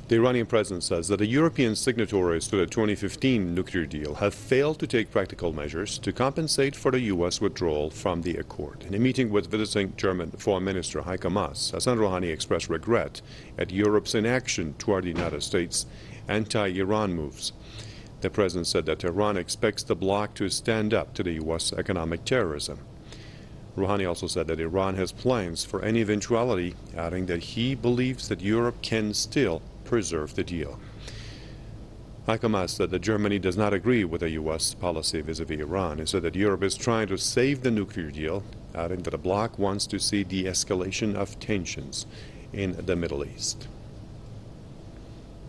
The Iranian president says that the European signatories to the 2015 nuclear deal have failed to take practical measures to compensate for the U.S. withdrawal from the accord. In a meeting with visiting German Foreign Minister Heiko Maas, Hassan Rouhani expressed regret at Europe's inaction toward the United States' anti-Iran moves. The president said that Tehran expects the bloc to stand up to the U.S. economic terrorism. Rouhani also said that Iran has plans for any eventuality, adding that he believes that Europe can still preserve the deal. Heiko Maas said that Germany does not agree with the U.S. policy vis-à-vis Iran. He said that Europe is trying to save the nuclear deal, adding that the bloc wants to see de-escalation of tensions in the Middle East.